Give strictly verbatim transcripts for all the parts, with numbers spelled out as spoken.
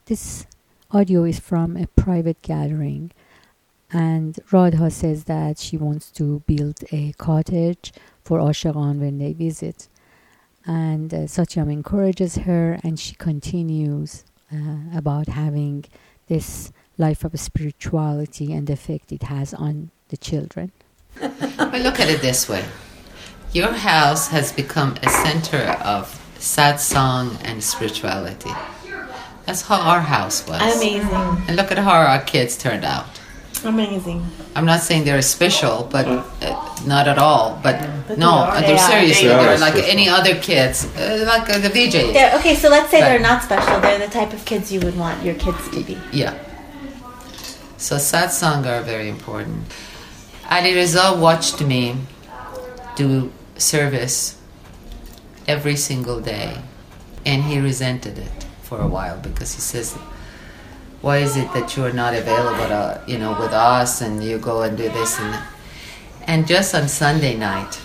this audio is from a private gathering, and Radha says that she wants to build a cottage for Ashiqan when they visit. And uh, Satyam encourages her, and she continues uh, about having this life of spirituality and the effect it has on the children. But look at it this way. Your house has become a center of satsang and spirituality. That's how our house was. Amazing. And look at how our kids turned out. Amazing. I'm not saying they're special, but uh, not at all. But, But no, they are. they're They are. seriously, They are they're like special. any other kids, uh, like uh, the V Js. They're, okay, so let's say Right. they're not special. They're the type of kids you would want your kids to be. Yeah. So satsang are very important. Ali Reza watched me do service every single day, and he resented it for a while because he says, why is it that you are not available to, you know, with us, and you go and do this and that? And just on Sunday night,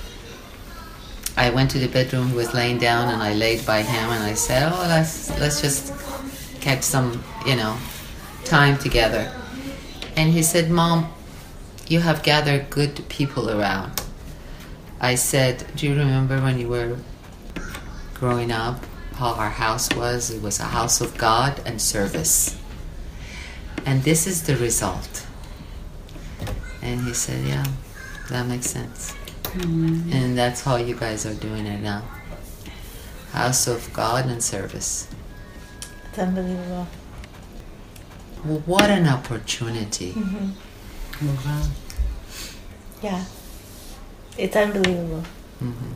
I went to the bedroom, he was laying down, and I laid by him, and I said, oh, let's, let's just catch some, you know, time together. And he said, Mom, you have gathered good people around. I said, do you remember when you were growing up, how our house was? It was a house of God and service. And this is the result. And he said, yeah, that makes sense. Mm-hmm. And that's how you guys are doing it now. House of God and service. It's unbelievable. Well, what an opportunity. Mm-hmm. Mm-hmm. Yeah. It's unbelievable. Mm-hmm.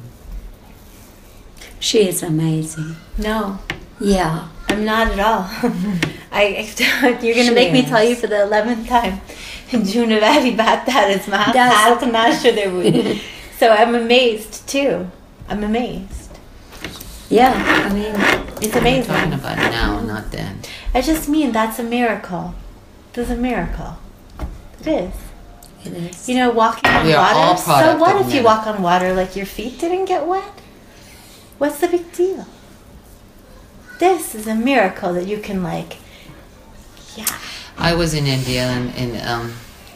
She is amazing. No, Yeah. I'm not at all. I, you're going to make me tell you for the eleventh time. Junavadi Bhatta is Mahatma. So I'm amazed too. I'm amazed. Yeah, I mean, It's I'm amazing. talking about now, not then. I just mean that's a miracle. That's a miracle. It is. it is. You know, walking on We are all water. So product what of if you men. walk on water like your feet didn't get wet? What's the big deal? This is a miracle that you can like, yeah. I was in India, and, and um,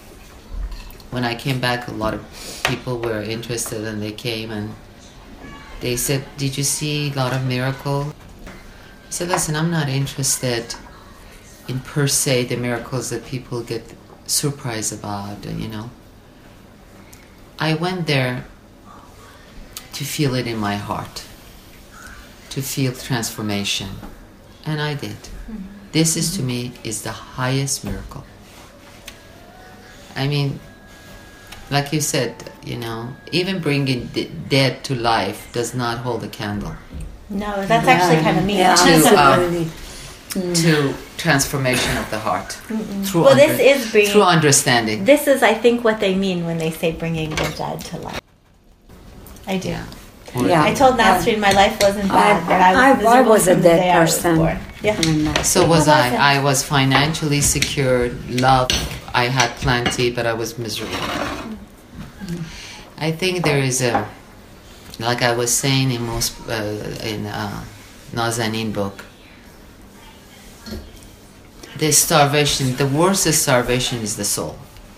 when I came back, a lot of people were interested, and they came and they said, did you see a lot of miracle? I said, listen, I'm not interested in per se the miracles that people get surprised about, you know. I went there to feel it in my heart, to feel transformation, and I did. Mm-hmm. This is, to me, is the highest miracle. I mean, like you said, you know, even bringing the dead to life does not hold a candle No, that's actually kind of mean. Yeah, To, absolutely. um, to transformation of the heart through, Well, this under- is bringing- through understanding. This is, I think, what they mean when they say bringing the dead to life. I do. Yeah. Yeah. I told Nasreen my life wasn't bad, but I was I, I miserable was a from the day dead I was person. born. Yeah. I mean, that's- So was How I. was it? I was financially secured, loved. I had plenty, but I was miserable. I think there is a, like I was saying in most uh, in uh, Nazanin book, the starvation, the worst starvation is the soul.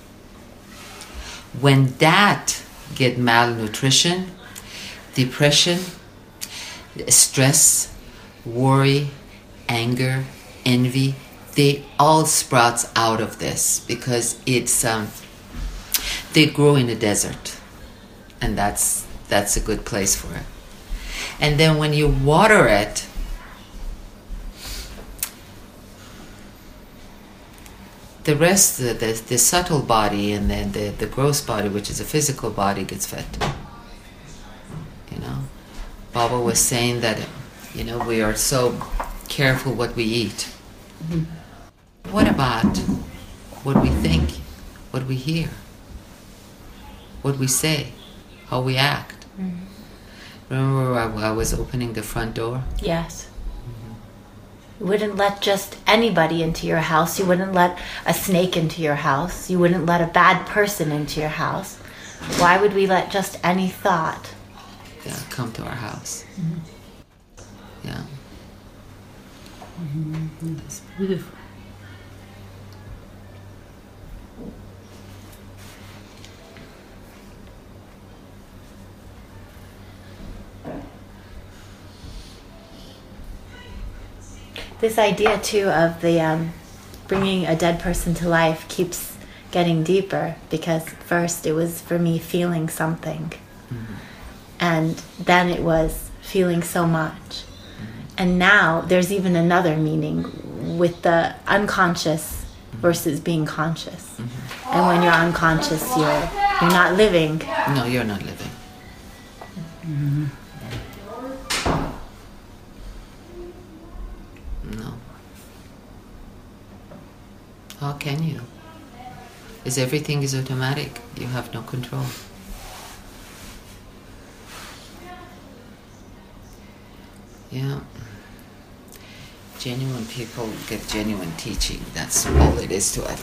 When that get malnutrition, depression, stress, worry, anger, envy, they all sprouts out of this because it's um, they grow in the desert, and that's that's a good place for it. And then when you water it, the rest, the, the, the subtle body and then the, the gross body, which is a physical body, gets fed. You know, Baba was saying that, you know, we are so careful what we eat. Mm-hmm. What about what we think, what we hear, what we say, how we act? Mm-hmm. Remember I, I was opening the front door? Yes. You wouldn't let just anybody into your house. You wouldn't let a snake into your house. You wouldn't let a bad person into your house. Why would we let just any thought? Yeah, come to our house. Mm-hmm. Yeah. Mm-hmm. It's beautiful. This idea too of the um, bringing a dead person to life keeps getting deeper, because first it was for me feeling something, mm-hmm. and then it was feeling so much, mm-hmm. and now there's even another meaning with the unconscious versus being conscious, mm-hmm. and when you're unconscious, you're you're not living. No, you're not living. Mm-hmm. No. How can you? Is everything is automatic. You have no control. Yeah. Genuine people get genuine teaching. That's all it is to it.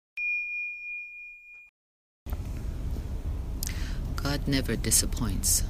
God never disappoints.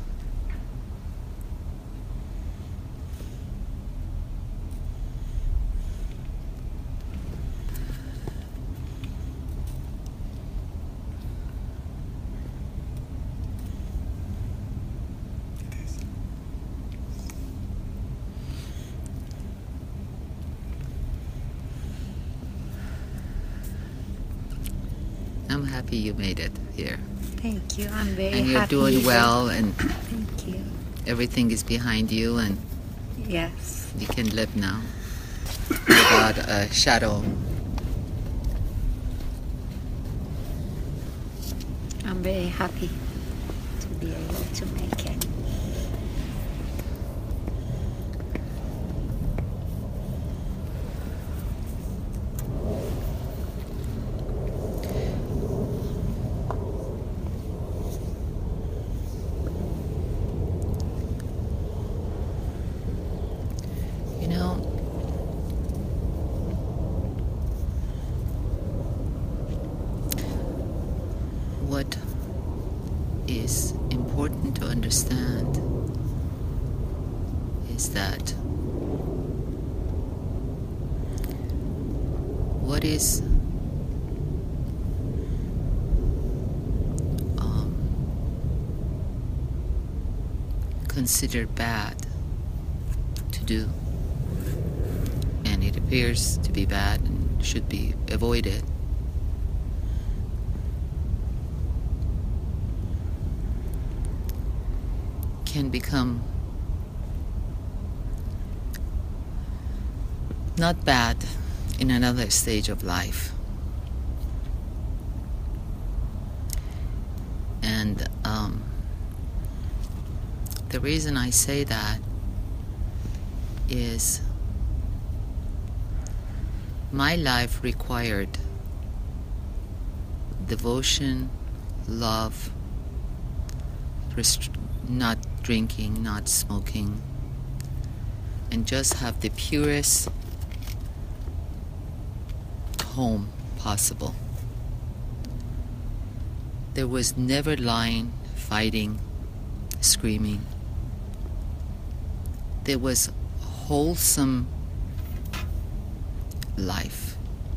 I'm happy you made it here. Thank you. I'm very happy. And you're doing well, and thank you. Everything is behind you, and yes, you can live now without a shadow. I'm very happy to be able to make it. What is important to understand is that what is um, considered bad to do, and it appears to be bad and should be avoided, can become not bad in another stage of life. And um, the reason I say that is my life required devotion, love, rest- not drinking, not smoking, and just have the purest home possible. There was never lying, fighting, screaming. There was wholesome life.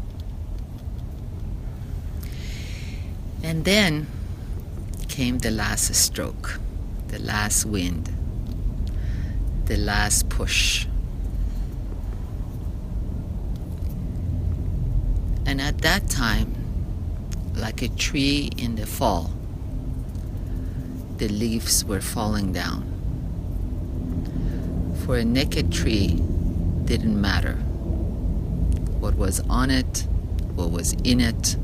And then came the last stroke, the last wind, the last push. And at that time, like a tree in the fall, the leaves were falling down. For a naked tree, didn't matter what was on it, what was in it.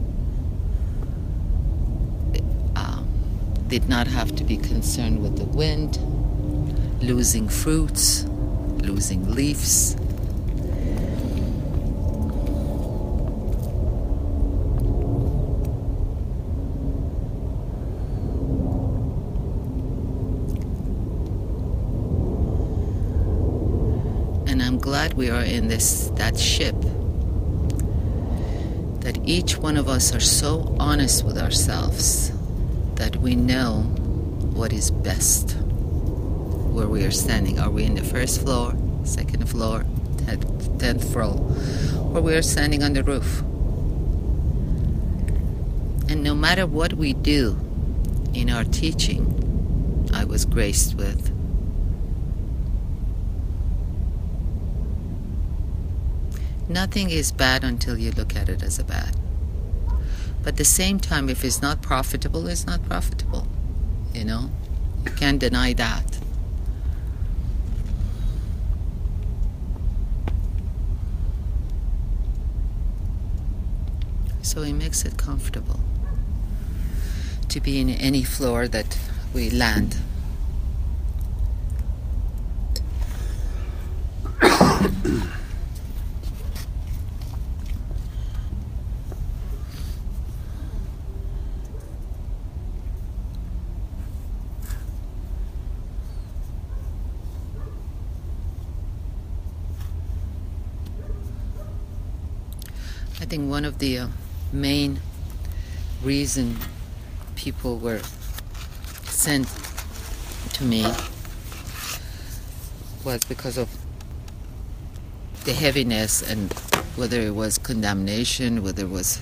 Did not have to be concerned with the wind, losing fruits, losing leaves. And I'm glad we are in this that ship, that each one of us are so honest with ourselves that we know what is best where we are standing. Are we in the first floor, second floor, at the tenth floor, where we were standing on the roof. And no matter what we do in our teaching, I was graced with. Nothing is bad until you look at it as a bad. But at the same time, if it's not profitable, it's not profitable. You know? You can't deny that. So it makes it comfortable to be in any floor that we land. I think one of the uh, main reason people were sent to me was because of the heaviness, and whether it was condemnation, whether it was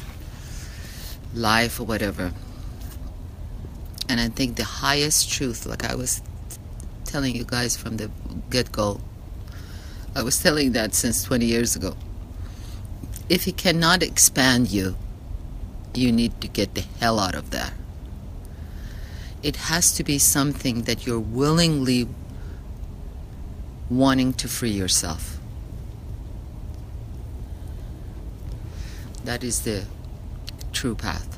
life or whatever. And I think the highest truth, like I was telling you guys from the get-go, I was telling that since twenty years ago. If he cannot expand you, you need to get the hell out of there. It has to be something that you're willingly wanting to free yourself. That is the true path.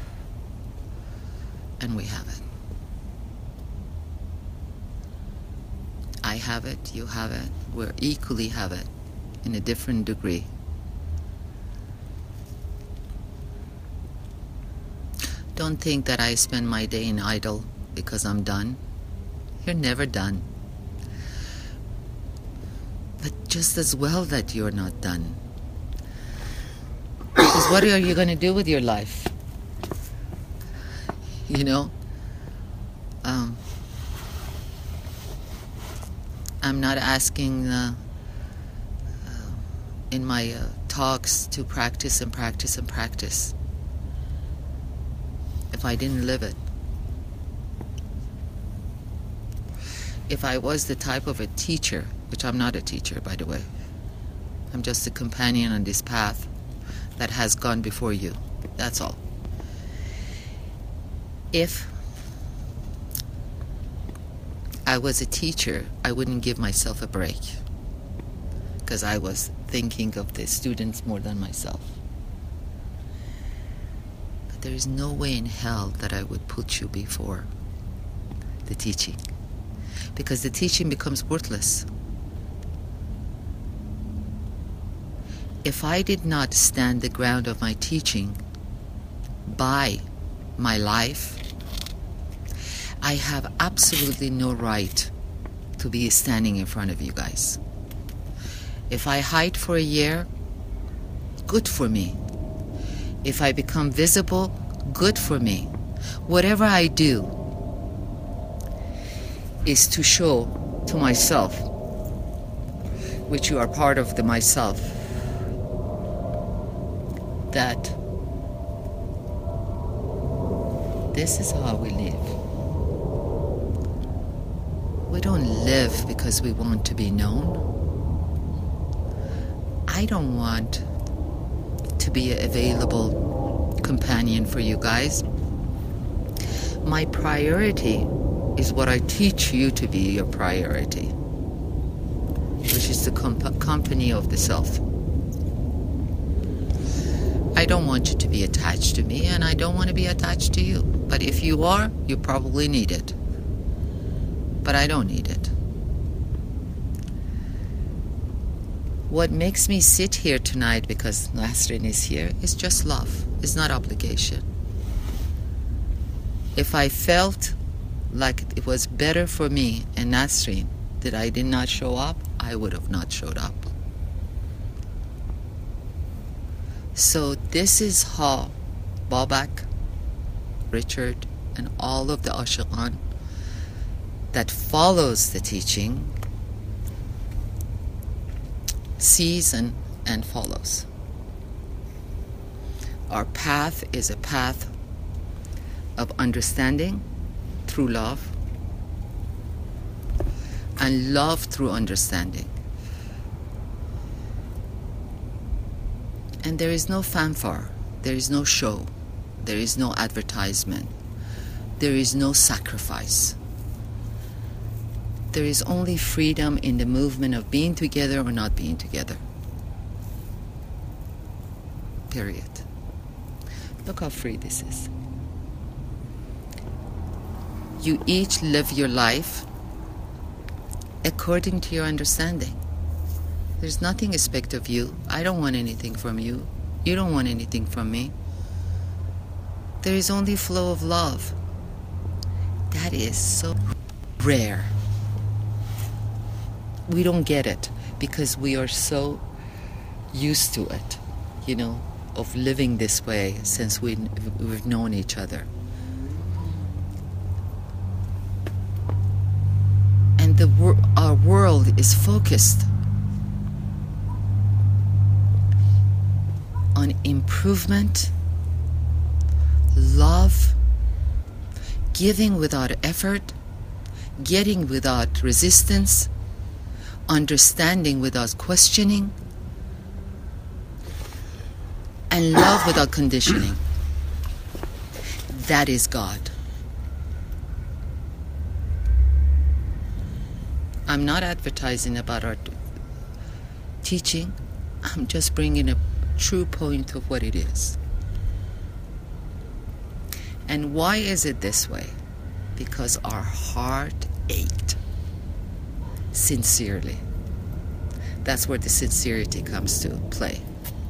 And we have it. I have it, you have it, we equally have it in a different degree. Don't think that I spend my day in idle because I'm done. You're never done. But just as well that you're not done. Because what are you going to do with your life? You know? Um, I'm not asking uh, uh, in my uh, talks to practice and practice and practice if I didn't live it. If I was the type of a teacher, which I'm not a teacher, by the way. I'm just a companion on this path that has gone before you. That's all. If I was a teacher, I wouldn't give myself a break, because I was thinking of the students more than myself. But there is no way in hell that I would put you before the teaching, because the teaching becomes worthless. If I did not stand the ground of my teaching by my life, I have absolutely no right to be standing in front of you guys. If I hide for a year, good for me. If I become visible, good for me. Whatever I do is to show to myself, which you are part of the myself, that this is how we live. We don't live because we want to be known. I don't want to be an available companion for you guys. My priority is what I teach you to be your priority, which is the comp- company of the self. I don't want you to be attached to me, and I don't want to be attached to you. But if you are, you probably need it. But I don't need it. What makes me sit here tonight, because Nasrin is here, is just love. It's not obligation. If I felt like it was better for me and Nasrin that I did not show up, I would have not showed up. So this is how Babak, Richard, and all of the Ashiqan that follows the teaching sees and, and follows. Our path is a path of understanding through love, and love through understanding. And there is no fanfare, there is no show, there is no advertisement, there is no sacrifice. There is only freedom in the movement of being together or not being together. Period. Look how free this is. You each live your life according to your understanding. There's nothing expected of you. I don't want anything from you. You don't want anything from me. There is only flow of love. That is so rare. We don't get it because we are so used to it, you know, of living this way since we, we've known each other. And the wor- our world is focused on improvement, love, giving without effort, getting without resistance, understanding without questioning, and love without conditioning. That is God. I'm not advertising about our teaching. I'm just bringing a true point of what it is. And why is it this way? Because our heart ached. Sincerely. That's where the sincerity comes to play.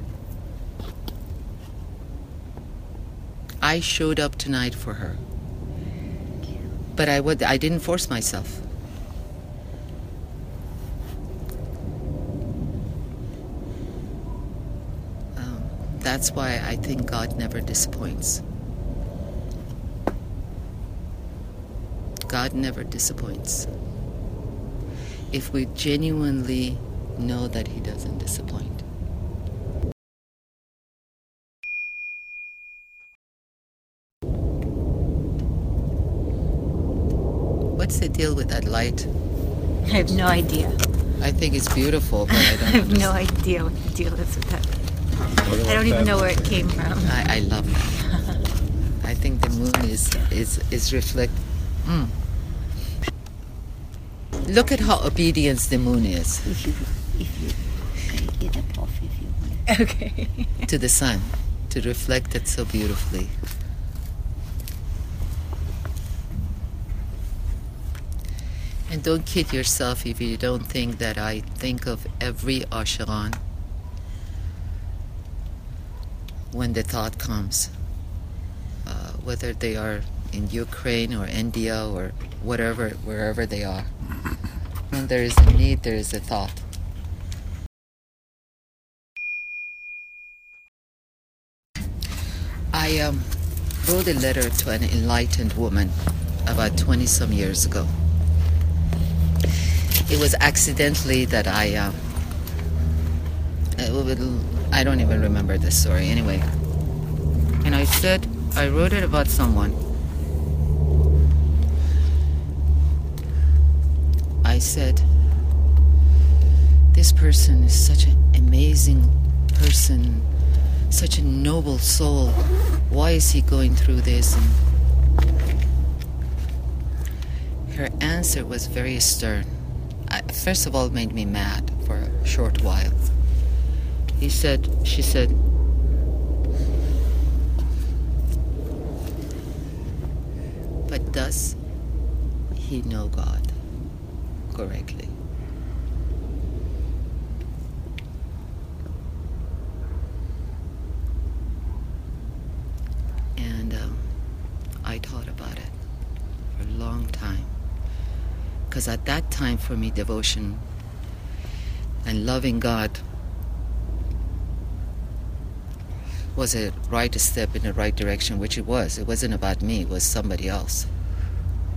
I showed up tonight for her. But I would I didn't force myself. Um, that's why I think God never disappoints. God never disappoints. If we genuinely know that He doesn't disappoint. What's the deal with that light? I have no idea. I think it's beautiful, but I don't I have understand. no idea what the deal is with that. I don't even know where it came from. I, I love that. I think the moon is is is reflect. Mm. Look at how obedient the moon is. If you, if you can get up off if you want. Okay. To the sun, to reflect it so beautifully. And don't kid yourself if you don't think that I think of every Asheran when the thought comes, uh, whether they are in Ukraine or India or whatever, wherever they are. When there is a need, there is a thought. I um, wrote a letter to an enlightened woman about twenty some years ago. It was accidentally that I, um, I don't even remember the story anyway. And I said, I wrote it about someone. I said, this person is such an amazing person, such a noble soul. Why is he going through this? And her answer was very stern. I, first of all, it made me mad for a short while. He said, she said, but does he know God correctly? And um, I thought about it for a long time. Because at that time, for me, devotion and loving God was a right step in the right direction, which it was. It wasn't about me, it was somebody else.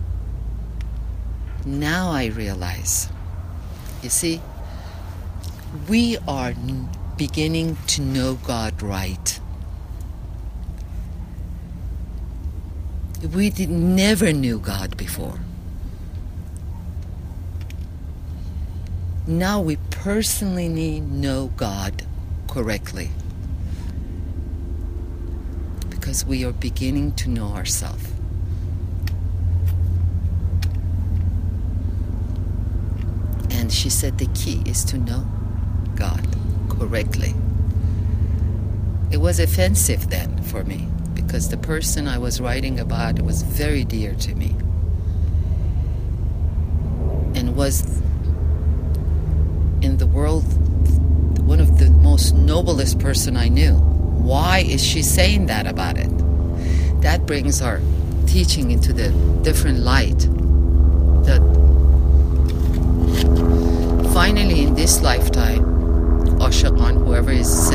Now I realize, you see, we are n- beginning to know God right. We did, never knew God before. Now we personally know God correctly because we are beginning to know ourselves. And she said the key is to know God correctly. It was offensive then for me because the person I was writing about was very dear to me and was in the world one of the most noblest person I knew. Why is she saying that about it? That brings our teaching into the different light. That finally in this lifetime, Ashaqan, whoever is